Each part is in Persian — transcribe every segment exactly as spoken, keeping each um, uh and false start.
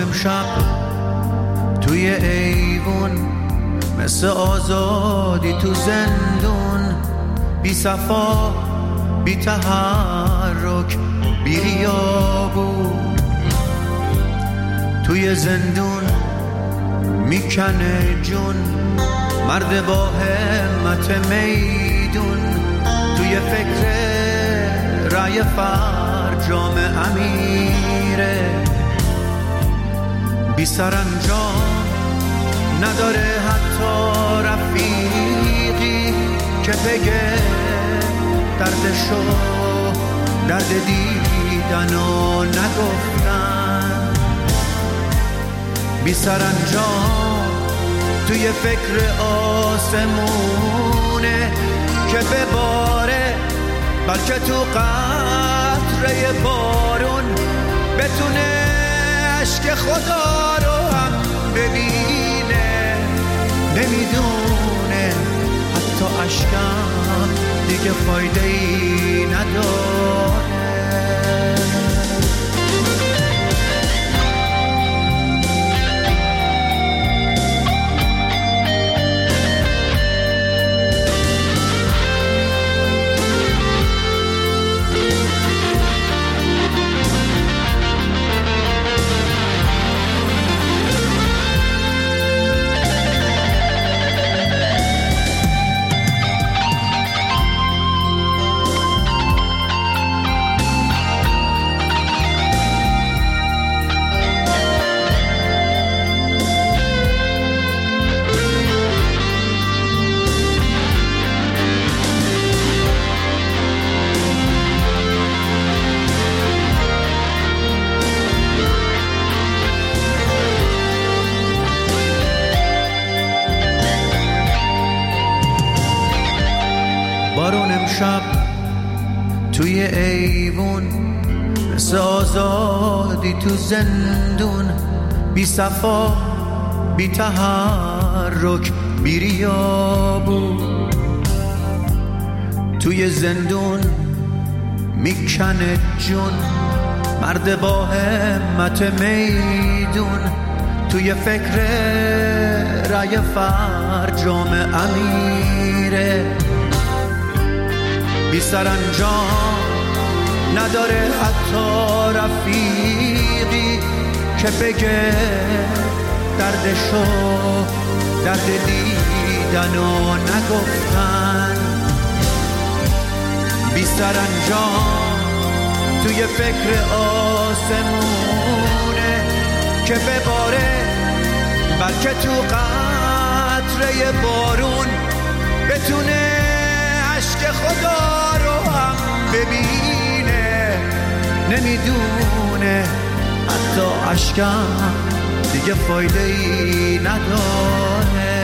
امشب توی ایوون مثل آزادی تو زندون، بی صفا بی تحرک بی ریا بود. توی زندون میکنه جون مرد با همت میدون، توی فکر رای فرجام امیره، بی سرانجام نداره حتی رفیقی که بگه دردشو درد دیدن و نگفتن. بی سرانجام توی فکر آسمونه که بباره، بلکه تو قطره بارون بتونه عشق خدا رو هم ببینه. نمیدونه حتی عشقم دیگه فایده ای نداره. بارون امشب توی ایوون مثل آزادی تو زندون، بی صفا بی تحرک بی ریا بود. توی زندون میکنه جون مرد با همت میدون، توی فکر رای فرجام امیره، بی سرانجام نداره حتی رفیقی که بگه دردشو درد دیدن و نگفتن. بی سرانجام توی فکر آسمونه که بباره، بلکه تو قطره بارون بتونه عشق خدا رو هم ببینه. نمیدونه حتی عشقم دیگه فایده ای نداره.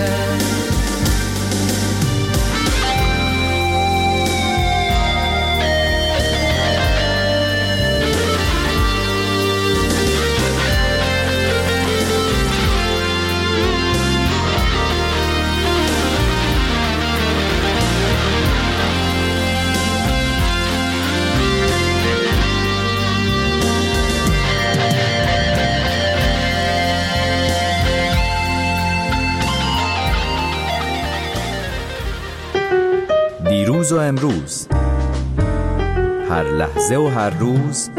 دیروز و امروز، هر لحظه و هر روز،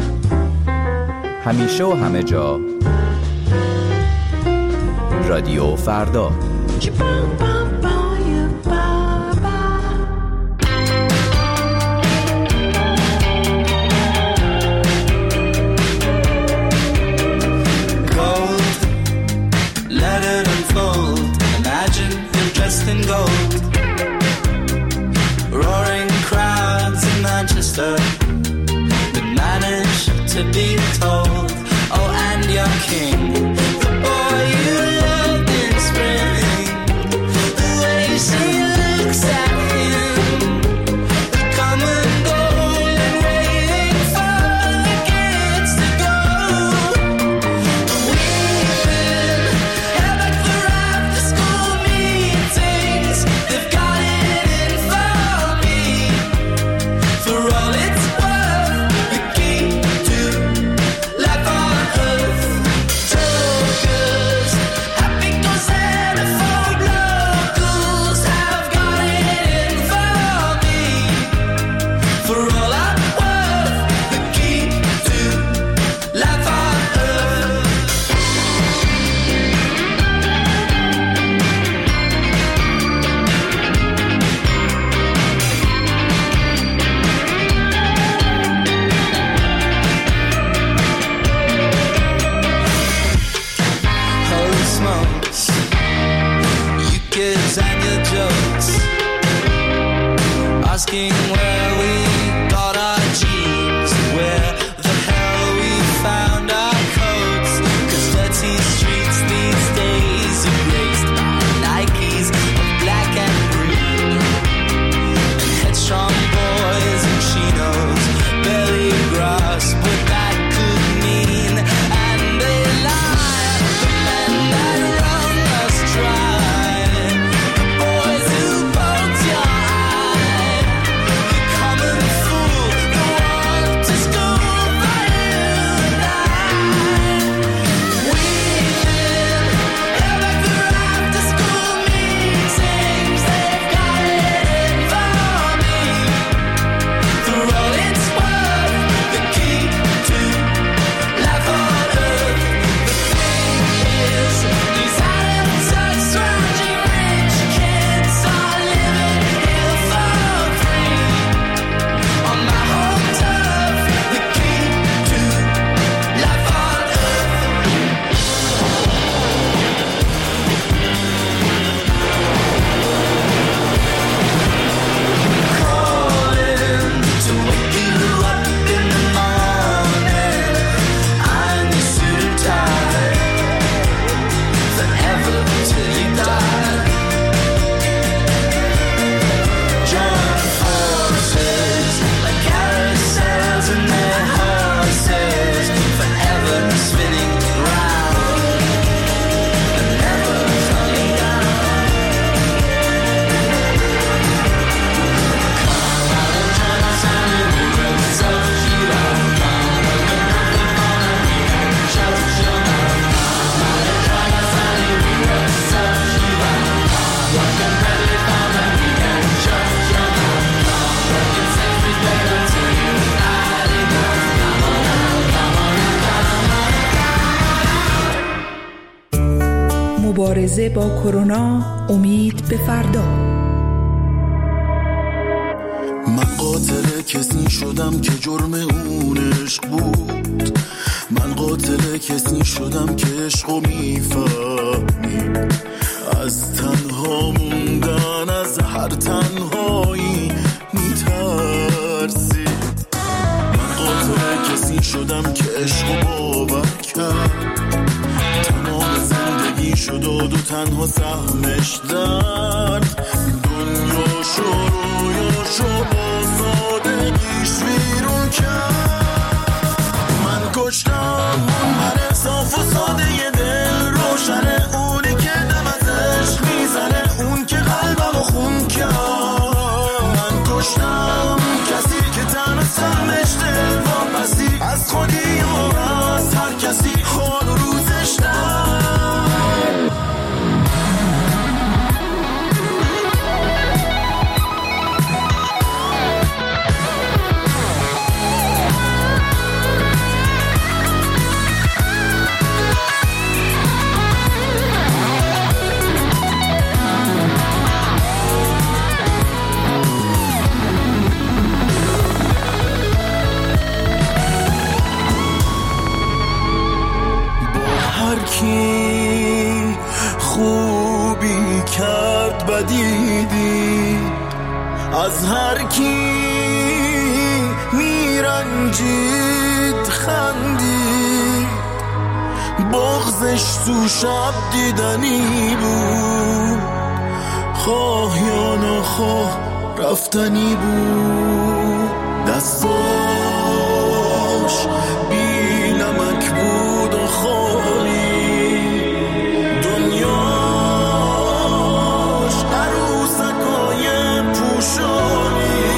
همیشه و همه جا، رادیو فردا. That manage to be told, oh, and your king, the boy you loved in spring, the way she looks at him, the common goal and waiting for the kids to go. We've been held back for after school meetings, they've got it in for me, for all it's worth, we keep to asking where we got our jeans, where the hell we found our coats, 'cause dirty streets these days are graced by Nikes of black and green, and headstrong boys in chinos barely grasp what that could mean, and they lie, the men that wrung us dry, the boys who poked your eye, the common fool who walked to school for you and I. We've been held back through after school meetings, they've got it in for me. For all it's worth, the key to life on earth. The thing is, these out-of-touch, scrounging rich kids are living here for free. On my home turf, the key to life on earth. Calling to wake you up in the morning. I'm your suit and tie, forever till you die. Join forces like carousels and their horses, forever spinning round and never coming down. مبارزه با کرونا، امید به فردا. من قاتل کسی شدم که جرم اون عشق بود، من قاتل کسی شدم که عشقو میفهمید، از تنها موندن از هر تنهایی میترسید. من قاتل کسی شدم که عشقو باور کرد، تمام زندگی شد و دو تنها سهمش درد، دنیا شروعشو با سادگیش ویرون کرد. من کشتم اون من صاف و ساده ی دل روشنه، اونی که دم از عشق میزنه، اون که قلبمو خون کرد. من کشتم کسی که تنها سهمش دل واپسی، از خودی و از هر کسی حال و روزش در. کی خوبی کرد بدیدی، از هر کی میرنجید خندید، بغضش تو شب دیدنی بود، خواه یا نخواه رفتنی بود. دستاش بی نمک بود و خالی، دنیاش عروسکای پوشانی.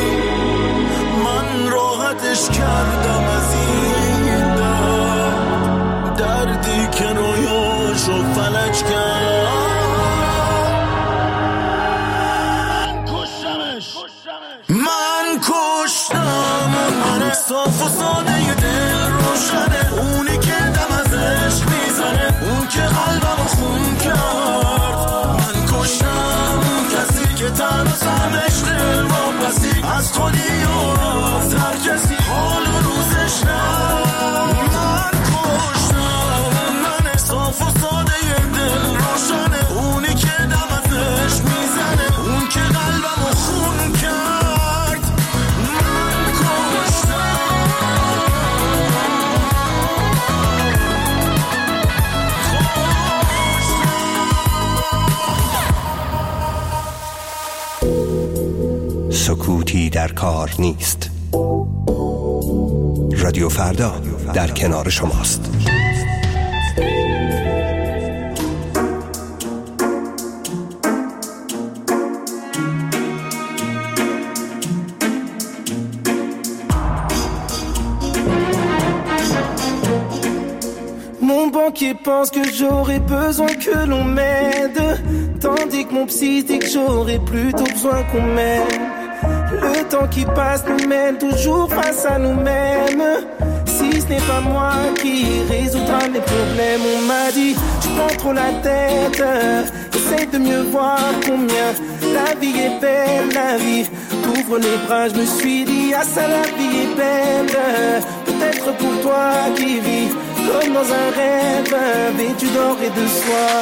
من راحتش کردم از این درد، دردی که رویاشو فلج کرد. من کشتم من صاف و ساده ی دل روشنه، اونی که دم از عشق میزنه، اون که قلبمو خون کرد. من کشتم کسی که تنها سهمش دل واپسی، از خودی و از هر کسی حال و روزش نه. من کشتم من صاف و ساده ی دل روشنه، اونی که دم از عشق میزنه، اون که قلبمو خون کرد. سکوتی در کار نیست. رادیو فردا در کنار شماست. Qui pense que j'aurais besoin que l'on m'aide, tandis que mon psy dit que j'aurais plutôt besoin qu'on m'aime. Le temps qui passe nous mène toujours face à nous-mêmes. Si ce n'est pas moi qui résoudra mes problèmes, on m'a dit tu prends trop la tête, essaye de mieux voir combien la vie est belle, la vie. T'ouvres les bras, je me suis dit ah ça la vie est belle, peut-être pour toi qui vis comme dans un rêve, vêtu d'or et de soie.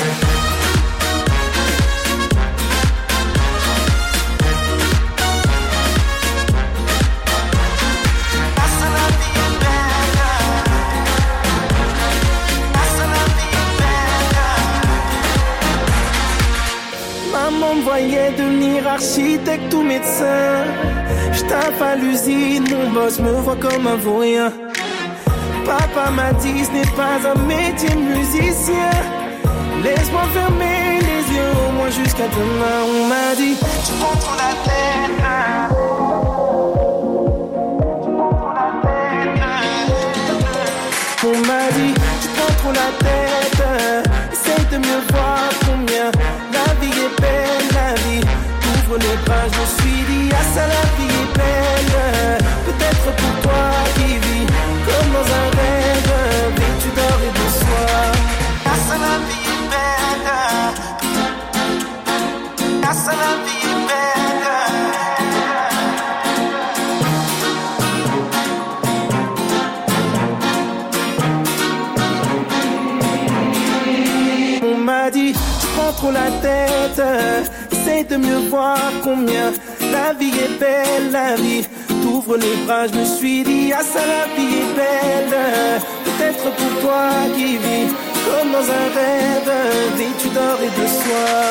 Maman me voyait devenir architecte ou médecin. J'taffe à l'usine, mon boss me voit comme un vaurien. Papa m'a dit ce n'est pas un métier musicien. Laisse-moi fermer les yeux au moins jusqu'à demain. On m'a dit tu prends trop la tête. On m'a dit tu prends trop la tête. Essaye de mieux voir combien la vie est belle, la vie. T'ouvres les bras, je me suis dit ah ça la vie est belle, peut-être pour toi qui vis comme dans un rêve, vêtu d'or et de soie. Ah ça la vie est belle, ah ça la vie est belle. On m'a dit tu prends trop la tête, essaye de mieux voir combien la vie est belle, la vie. T'ouvres les bras, je me suis dit ah ça la vie est belle, peut-être pour toi qui vis comme dans un rêve, vêtu d'or et de soie.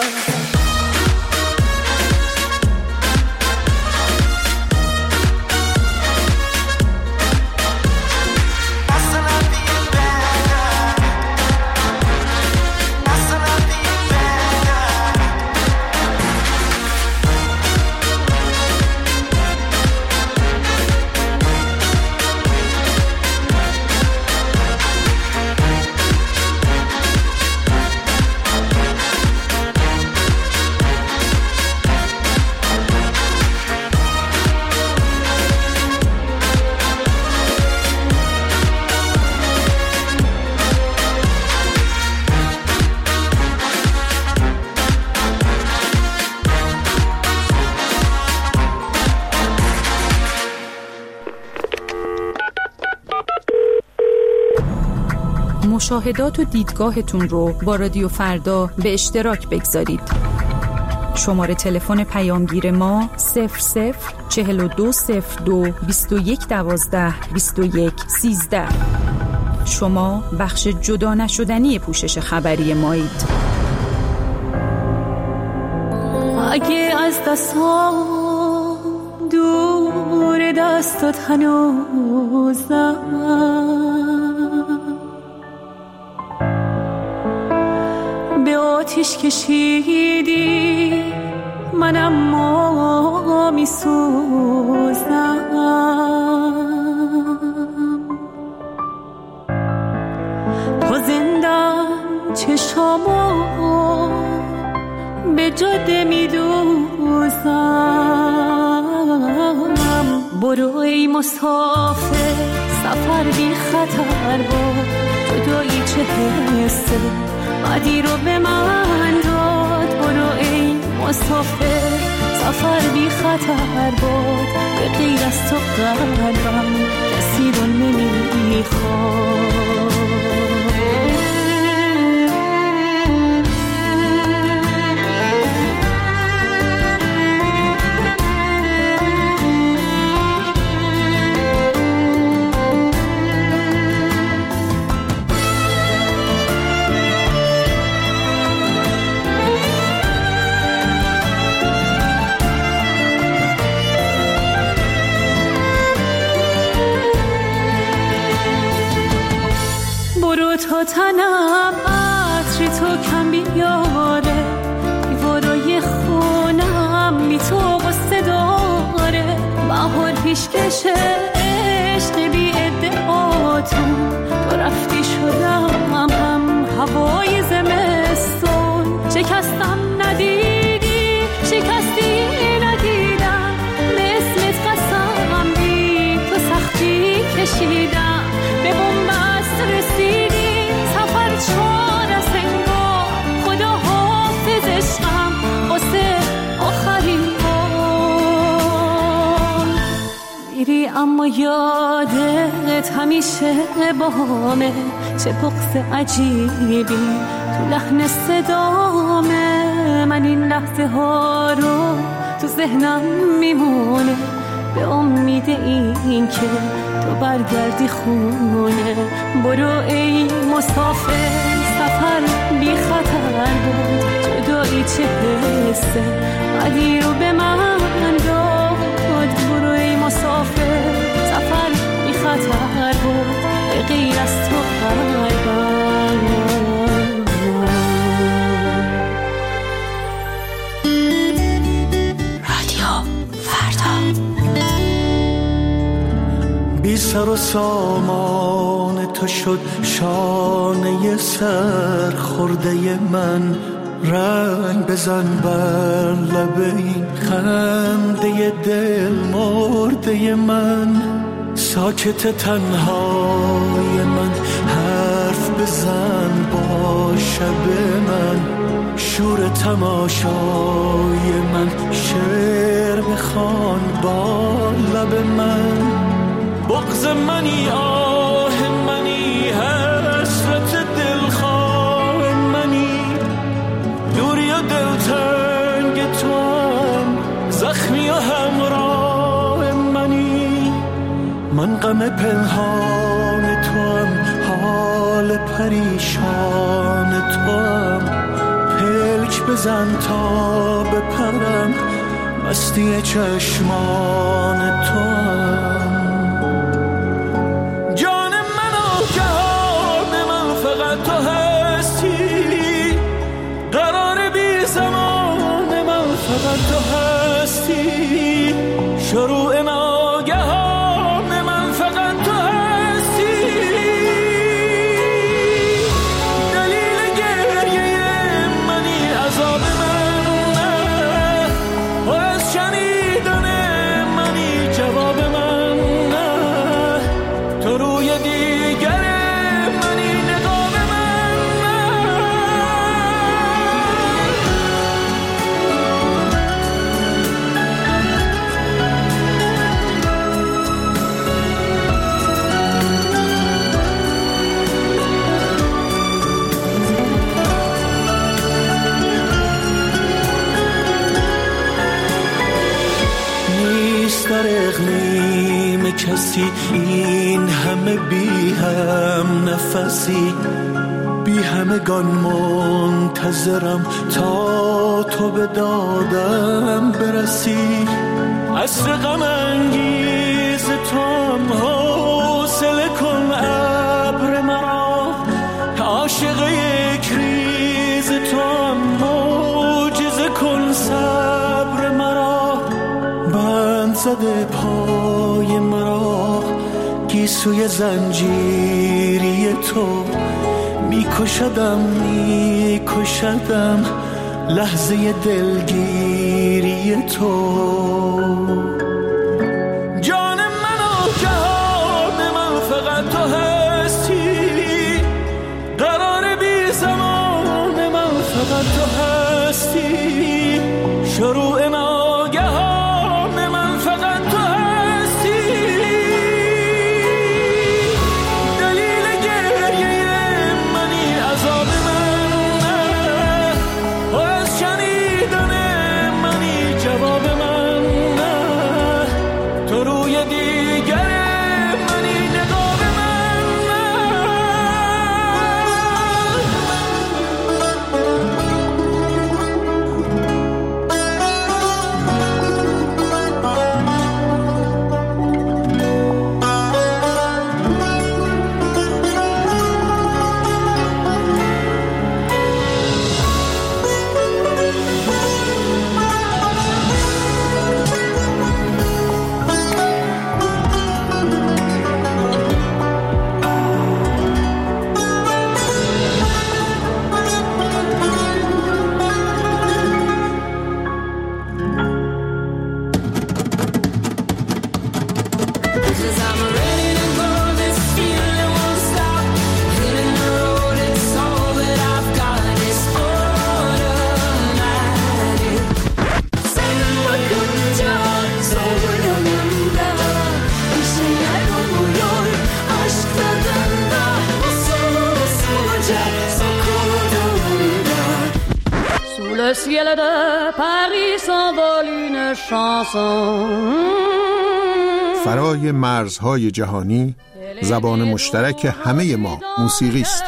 مشاهدات و دیدگاهتون رو با رادیو فردا به اشتراک بگذارید. شماره تلفن پیامگیر ما صفر صفر چهل و دو صفر دو بیست و یک دوازده بیست و یک سیزده. شما بخش جدا نشدنی پوشش خبری مایید. اگه از دستام دور دستات هنوزم، به آتیش کشیدی منم ما می سوزم. تو زندم چشامو به جاده می دوزم. برو ای مسافر سفر بی خطر بود، جدایی چه حسه بعدی رو به من داد. برو ای مسافر سفر بی خطر بود، به غیر از تو قلبم کسی رو نمیخواد. یاره دیوارای خونم بی تو قصه داره بهار پیشکشه عشق بی ادعاتون تو رفتی شدم هم هوای زمستون شکستم ندیدی شکستی ندیدم به اسمت قسم بی تو سختی کشیدم به بنبست رسیدی سفر چار از انگار خدا حافظ عشقم واسه آخرین بار میری اما یادت همیشه بامه چه بغض عجیبی تو لحن صدامه من این لحظه ها رو تو ذهنم میمونه به امید این که تو برگردی خونه برو ای مسافر سفر بی خطر بود جدایی چه حسه بعدی رو به من داد برو ای مسافر سفر بی خطر بود به غیر از تو قلبم بی سر و سامان تو شد شانه سر خورده من رنگ بزن بر لب این خنده دل مرده من ساکت تنهای من حرف بزن با شب من شور تماشای من شعر بخوان با لب من بغض منی آه منی حسرت دلخواه منی دوری و دلتنگ تو هم زخمی و همراه منی من غم پنهان تو هم حال پریشان تو هم پلک بزن تا بپرم مستی چشمان تو هم تو هستی قرار بی زمان من فقط تو هستی شروع ناگهان من فقط تو هستی دلیل گریه منی عذاب من نه و از شنیدن منی جواب من نه تو روی دیگر در اقلیم کسی این همه بی هم نفسی بی همگان منتظرم تا تو به دادم برسی عصر غم انگیز تو هم حوصله کن ابر مرا عاشق یک ریز تو هم معجزه کن صبر مرا بند زده پای مرا گیسوی زنجیری تو میکشدم میکشدم لحظه دلگیری تو جان من و جهان من فقط تو هستی قرار بی زمان من فقط تو هستی شروع ناگهان من فقط تو هستی دلیل گریه منی عذاب من و از شنیدن منی جواب من de Paris s'envole une chanson. فرای مرزهای جهانی زبان مشترک همه ما موسیقی است.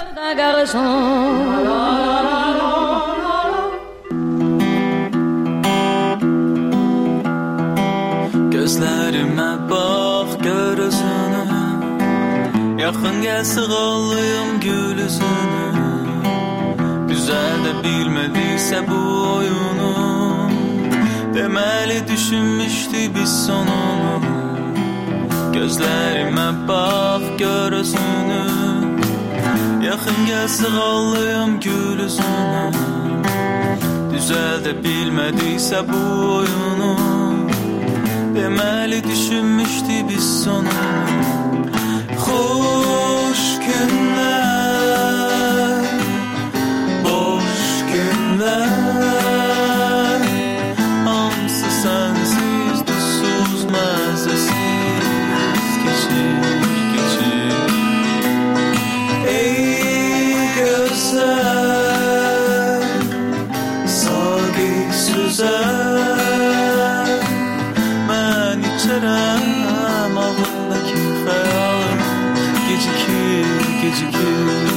Gözlerime bak görüsünü, yakın gelse kallıyım gülüsünü. Güzel de bilmediyse bu oyunu, demeli düşünmüştü biz sonunu. Gözlerime bak görüsünü, yakın gelse kallıyım gülüsünü. Güzel de bilmediyse bu oyunu, demeli düşünmüştü biz sonu. Hoş günler, boş günler, hamısı sensiz, duzsuz, məzəsiz geçir, geçir. Ey gözler, sagi süzer, mən içərəm ağlımdakı xəyalım, gecikir, gecikir.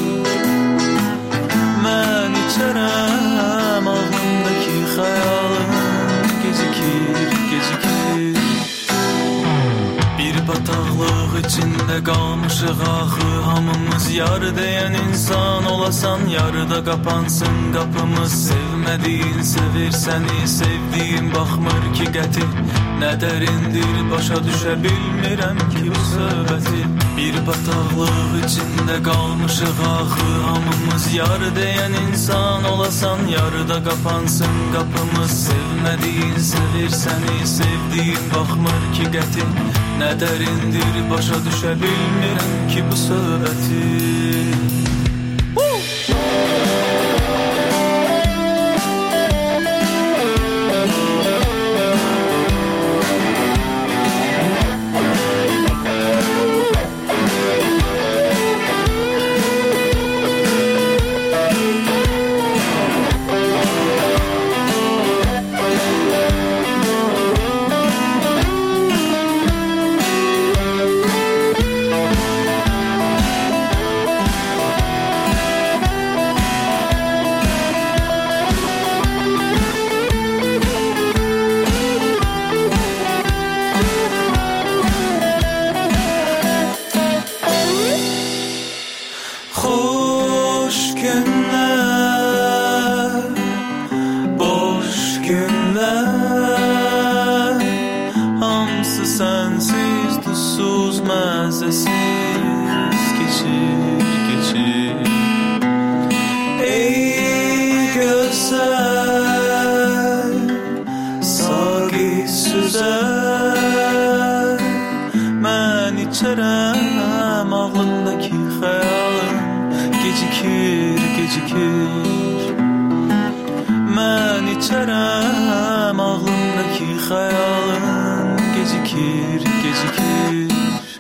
Mən içərəm ağlımdakı xəyalım, gecikir, gecikir. Bir bataqlıq içində qalmışıq axı, hamımız yarı deyən insan olasan, yarıda qapansın qapımız. Sevmədiyin sevir səni, sevdiyin baxmır ki qəti. Nə dərindir başa düşə bilmirəm ki bu söhbəti. Bir bataqlıq içində qalmışıq axı, hamımız yarı deyən insan olasan, yarıda qapansın qapımız. Sevmədiyin sevir səni, sevdiyin baxmır ki qəti. Nə dərindir başa düşə bilmirəm ki bu söhbəti. içərəm ağlımdaki xəyalım gecikir, gecikir. Mən içərəm ağlımdaki xəyalım gecikir, gecikir.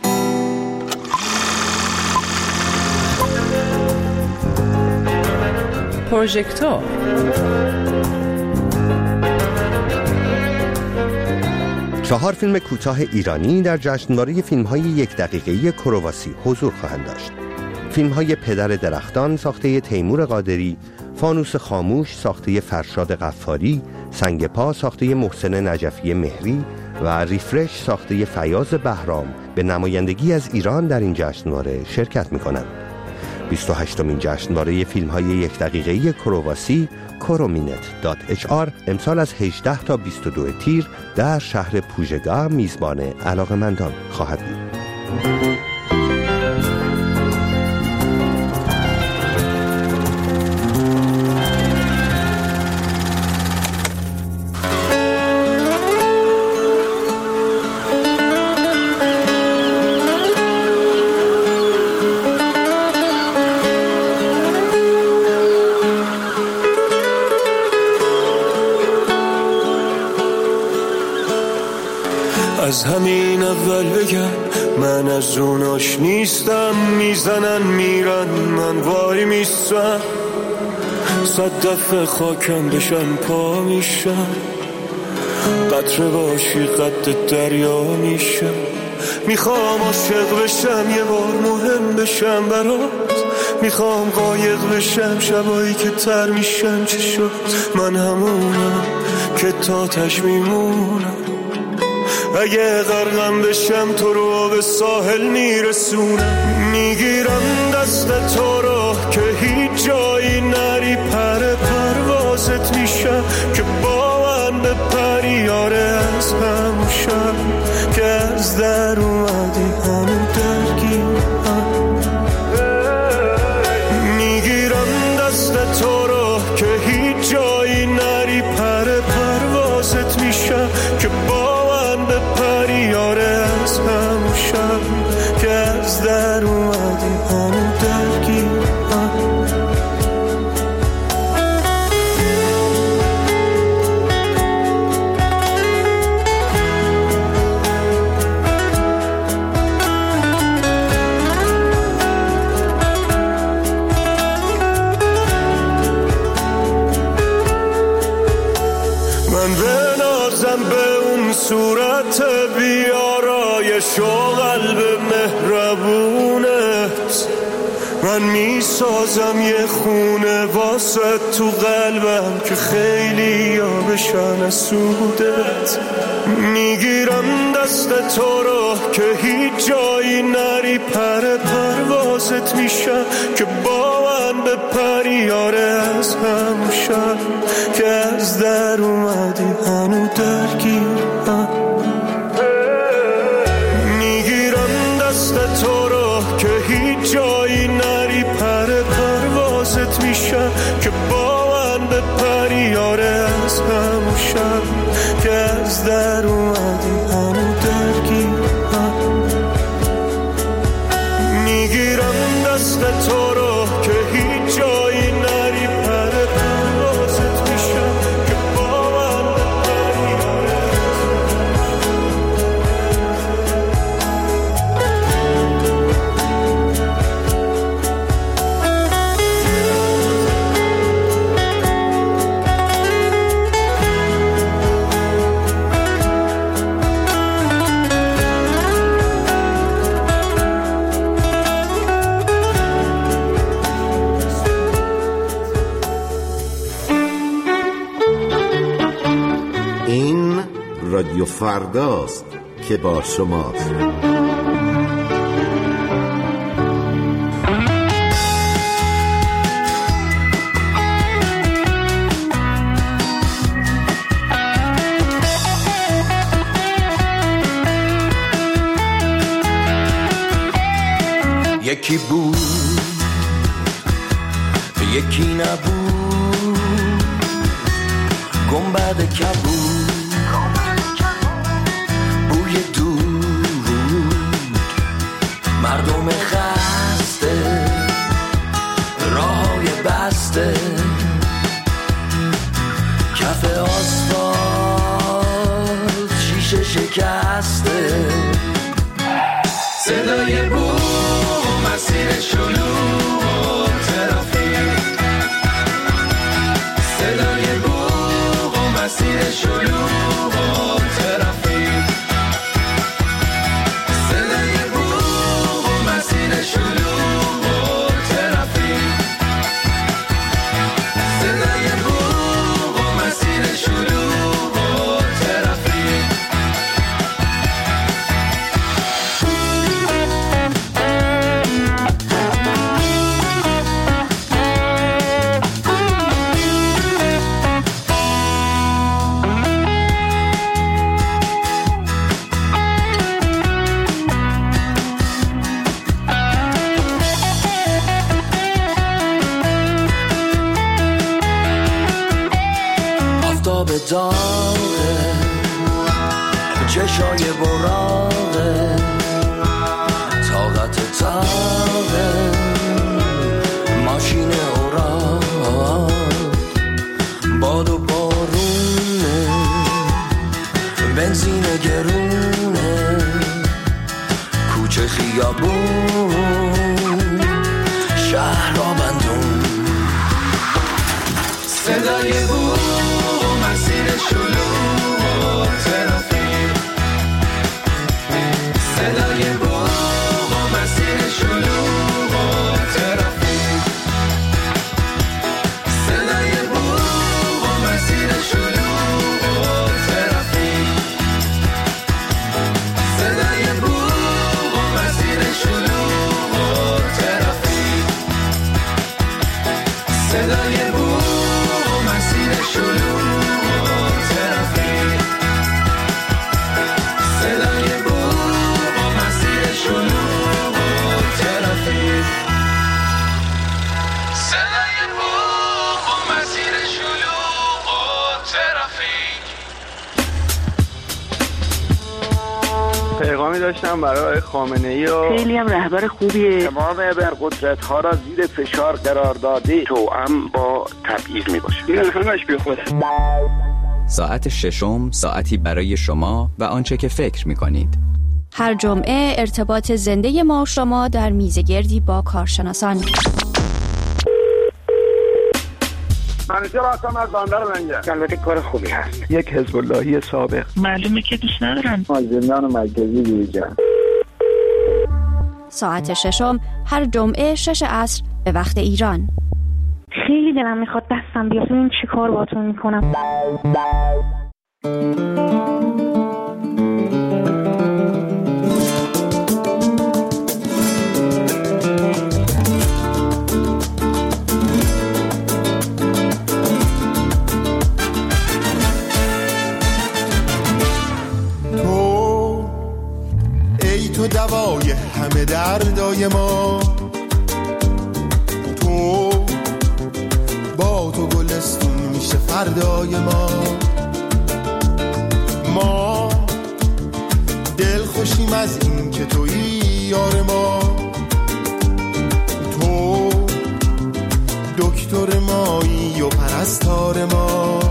پروژکتور چهار فیلم کوتاه ایرانی در جشنواره فیلم‌های یک دقیقه‌ای کرواسی حضور خواهند داشت. فیلم‌های پدر درختان ساخته تیمور قادری، فانوس خاموش ساخته فرشاد غفاری، سنگ پا ساخته محسن نجفی مهری و ریفرش ساخته فیاض بهرام به نمایندگی از ایران در این جشنواره شرکت می‌کنند. بیست و هشتمین جشنواره فیلم‌های یک دقیقه‌ای کرواسی کرومینت دات اچ آر امسال از هجده تا بیست و دو تیر در شهر پوژگا میزبان علاقه‌مندان خواهد بود. از همین اول بگم من از اوناش نیستم، میزنن میرن من وای میستم. صد دفعه خاکم بشن پا میشم، قطره باشی قد دریا میشم. میخوام عاشق بشم یه بار مهم بشم برات، میخوام قایق بشم شبایی که تر میشم. چه شد من همونم که تاتش میمونم، اگه غرقم بشم تو رو به ساحل میرسونم. میگیرم دست تو رو که هیچ جایی نری، پر پروازت میشم که با من به پری. یاره از همون شب که از در اومدی همون درگیرم. میگیرم دست تو رو که هیچ جایی نری، پر پروازت میشم که با من به پری. یاره از همون شب که از در اومدی همون درگیرم. من بنازم به اون صورت بیارایش و قلب مهربونت، من میسازم یه خونه واسه تو قلبم که خیلی یا بشن از سودت. میگیرم دست تو رو که هیچ جایی نری، پر پروازت میشم که با من به پری. یاره از همون شب که از در اومدی هنو درگیرم. میگیرم دست تو رو که هیچ جایی نری، پر پروازت میشم که با من به پری. یاره از همون شب که از در اومدی هنو درگیرم. میگیرم دست تو رو که هیچ جایی نری، پر پروازت میشم که با من به پری. این رادیو فرداست که با شماست. یکی بود یکی نبود، گنبد کبود، بوی دود، مردم خسته، راههای بسته، کف آسفالت شیشه شکسته، صدای بوم، مسیر شلوغ و ترافیک، صدای بوم و مسیر شلوغ و ترافیک، صدای بوم و مسیر شلوغ و ترافیک، صدای بوم و مسیر شلوغ و ترافیک. آفتاب داغه، چشای براغه، طاقت تاغه، ماشین اوراق، باد و بارونه، بنزین گرونه، کوچه خیابون، شهر آبندون. پیغامی داشتم برای خامنه‌ای و خیلی هم رهبر خوبیه. تمام ابرقدرت‌ها را زیر فشار قرار داده، توأم با تبعیض میباشه. این همش بی خوده. ساعت ششم ساعتی برای شما و آنچه که فکر می‌کنید. هر جمعه ارتباط زنده ما شما در میزگردی با کارشناسان. منیجر هستم از بندر منجر. البته کار خوبی هست. یک حزب اللهی سابق. معلومه که دوست ندارم. ما زندان مرکزی دیجا. ساعت ششم هر جمعه شش عصر به وقت ایران. خیلی دلم میخواد دستم بیاد. این چی کار باتون میکنم؟ تو دوای همه دردای ما، تو با تو گلستون میشه فردای ما. ما دل خوشیم از این که تویی یار ما، تو دکتر مایی و پرستار ما،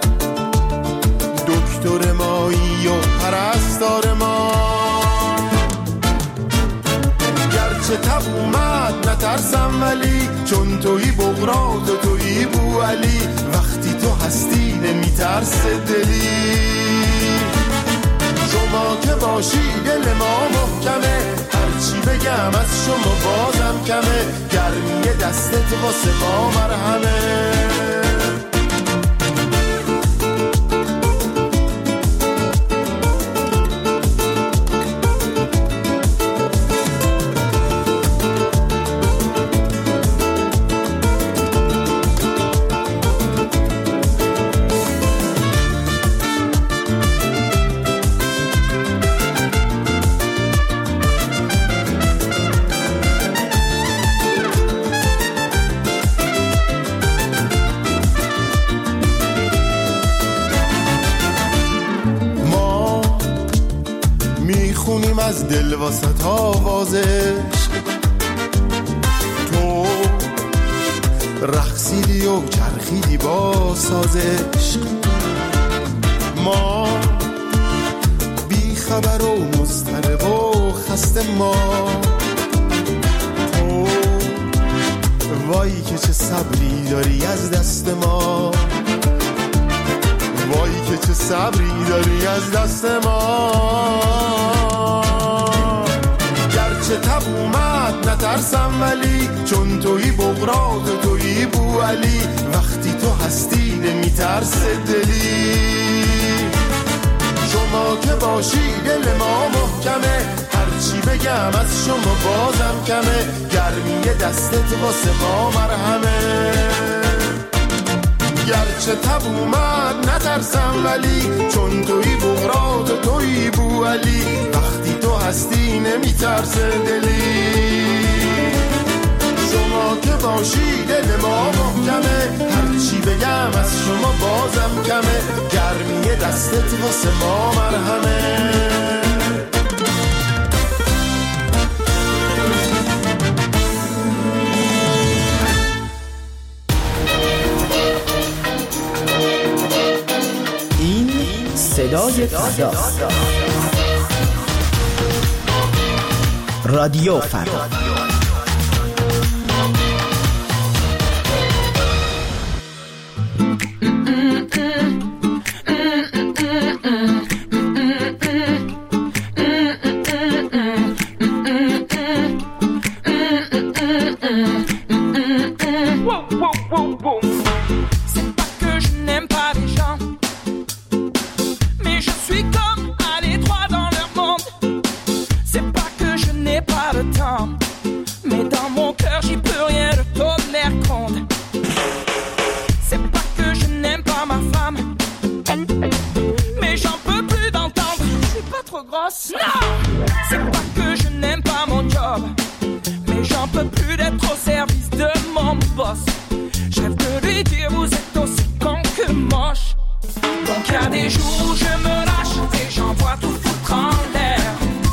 دکتر مایی و پرستار ما. چه تب اومد نترسم ولی، چون تویی بغرات و تویی بو علی، وقتی تو هستی نمیترسه دلی. شما که باشی دل ما محکمه، هرچی بگم از شما بازم کمه، گرمی دستت واسه ما مرهمه. از دل واسط آوازش، تو رقصیدی و چرخیدی با سازش. ما بی خبر و مضطرب و خسته، ما تو وای که چه صبری داری از دست ما، وای که چه صبری داری از دست ما. گرچه تب اومد نترسم ولی، چون تویی بغرات و تویی بو علی، وقتی تو هستی نمیترسه دلی. شما که باشی دل ما محکمه، هرچی بگم از شما بازم کمه، گرمی دستت واسه ما مرهمه. گرچه تب اومد نترسم ولی، چون تویی بغرات و تویی بو علی، وقتی تو هستی نمیترسه دلی. شما که باشی دل ما محکمه، هرچی بگم از شما بازم کمه، گرمی دستت واسه ما مرهمه. صدای فردا، رادیو فردا. Donc y a des jours où je me lâche et j'envoie tout foutre en l'air.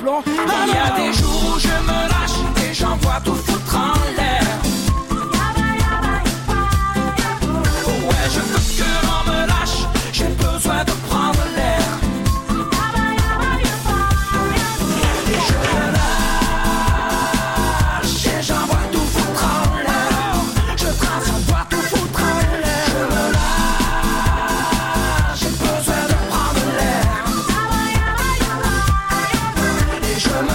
plomb. Il y a des jours où je me lâche et j'envoie tout foutre en l'air. Ouais, je veux que l'on me lâche, j'ai besoin de prendre l'air. Et je me lâche et j'envoie tout foutre en l'air. Je trace, j'envoie tout foutre en l'air. Je me lâche, j'ai besoin de prendre l'air. Et je me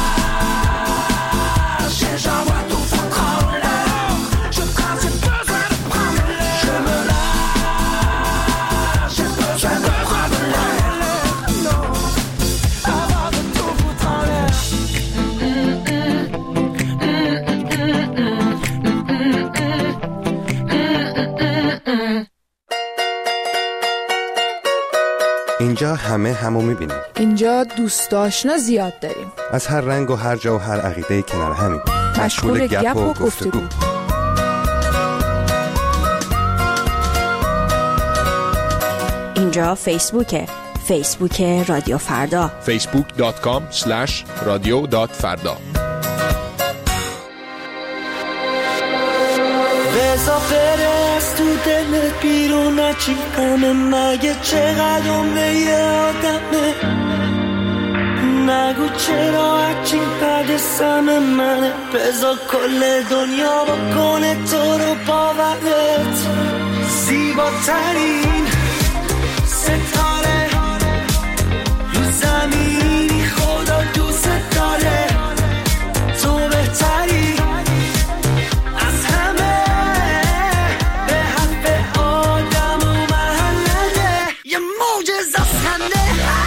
lâche et j'envoie tout foutre en l'air. Je trace, j'ai besoin de prendre l'air. Je me lâche, j'ai besoin de prendre l'air. Non, avant de tout foutre en l'air. اینجا همه همو میبینیم. اینجا دوست آشنا زیاد داریم. از هر رنگ و هر جا و هر عقیده کنار همین. مشغول گپ و گفتگو. اینجا فیسبوکه. فیسبوک رادیو فردا. فیسبوک دات کام اسلش رادیو دات فردا. بزا بره از تو دلت بیرون نچی همه مگه چقدر عمره یه آدمه. نگو چرا هرچی بعد سم منه. بزا کل دنیا بکنه تو رو باورت. زیباترین ستاره رو زمینی خدا دوست داره. تو بهتری از همه به حرف آدم و محله. یه معجزه از خنده.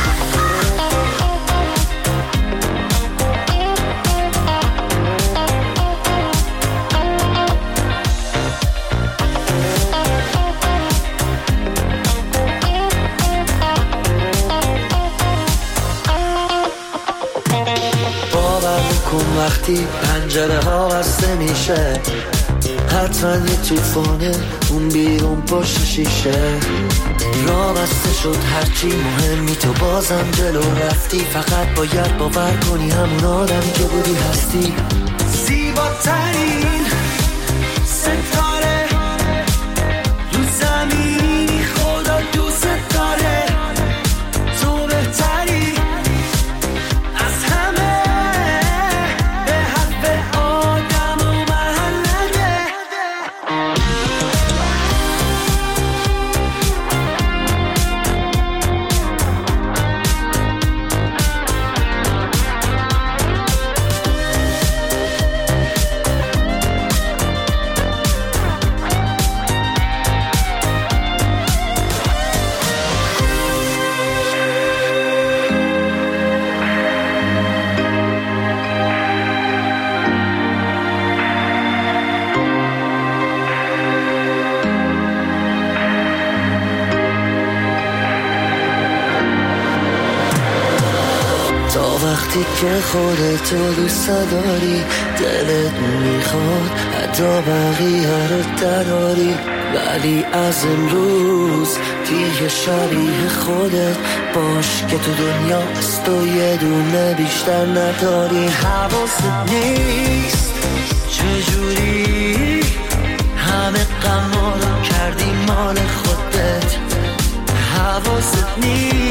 وقتی پنجره ها بسته میشه حتما یه توفانه اون بیرون پشت شیشه. راه بسته شد هرچی مهمی تو بازم جلو رفتی. فقط باید باور کنی همون آدمی که بودی هستی. زیباترین ستاره رو زمینی خدا دوست داره. تو بهتری از همه به حرف آدم و محله. وقتی که خودتو دوست داری دلت میخواد حتی بقیه رو دراری. ولی از امروز دیگه شبیه خودت باش که تو دنیا از تو یه دونه بیشتر نداری. حواست نیست چجوری همه غما رو کردی مال خودت. حواست نیست